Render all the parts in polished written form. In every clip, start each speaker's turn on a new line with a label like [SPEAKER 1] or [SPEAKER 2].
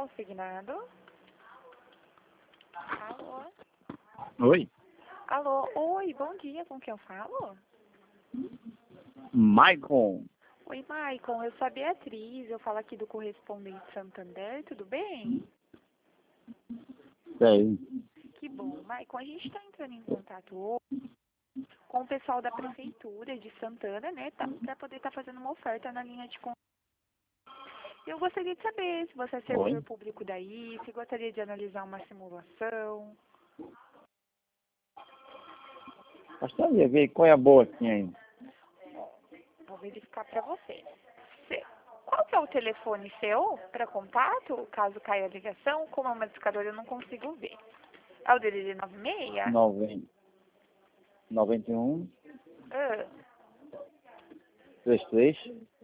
[SPEAKER 1] consignado. Alô?
[SPEAKER 2] Oi?
[SPEAKER 1] Alô? Oi, bom dia, com quem eu falo?
[SPEAKER 2] Maicon.
[SPEAKER 1] Oi, Maicon, eu sou a Beatriz, eu falo aqui do Correspondente Santander, tudo bem?
[SPEAKER 2] Sei.
[SPEAKER 1] Que bom. Maicon, a gente está entrando em contato hoje com o pessoal da Prefeitura de Santana, né, para poder estar fazendo uma oferta na linha de conta. Eu gostaria de saber se você é servidor
[SPEAKER 2] Oi?
[SPEAKER 1] público daí, se gostaria de analisar uma simulação.
[SPEAKER 2] Gostaria de ver qual é a boa assim ainda.
[SPEAKER 1] Vou verificar para você. Qual que é o telefone seu para contato, caso caia a ligação? Como é uma discadora, eu não consigo ver. É o DDD 96?
[SPEAKER 2] 91,
[SPEAKER 1] Ah,
[SPEAKER 2] 33,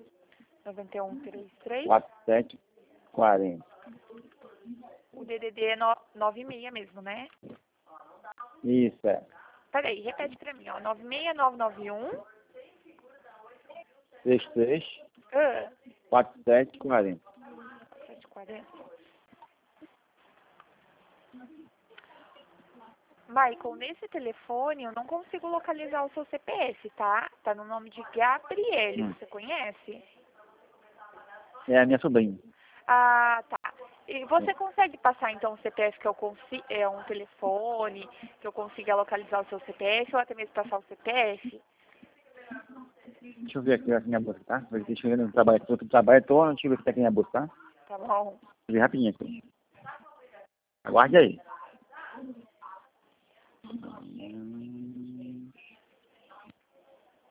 [SPEAKER 1] 9133.
[SPEAKER 2] 47, 40.
[SPEAKER 1] O DDD é 96 mesmo, né?
[SPEAKER 2] Isso, é.
[SPEAKER 1] Peraí, repete para mim, ó. 96991.
[SPEAKER 2] 33,
[SPEAKER 1] Ah,
[SPEAKER 2] 47, 40.
[SPEAKER 1] 740. Michael, nesse telefone eu não consigo localizar o seu CPF, tá? Tá no nome de Gabriele, você conhece?
[SPEAKER 2] É a minha sobrinha.
[SPEAKER 1] Ah, tá. E você consegue passar então o CPF que eu consigo, é um telefone, que eu consiga localizar o seu CPF ou até mesmo passar o CPF?
[SPEAKER 2] Deixa eu ver aqui na minha bolsa, tá? Deixa eu ver no trabalho. Tô no trabalho, deixa eu ver se tá aqui na minha bolsa, tá?
[SPEAKER 1] Tá bom.
[SPEAKER 2] Vou ver rapidinho aqui. Aguarde aí.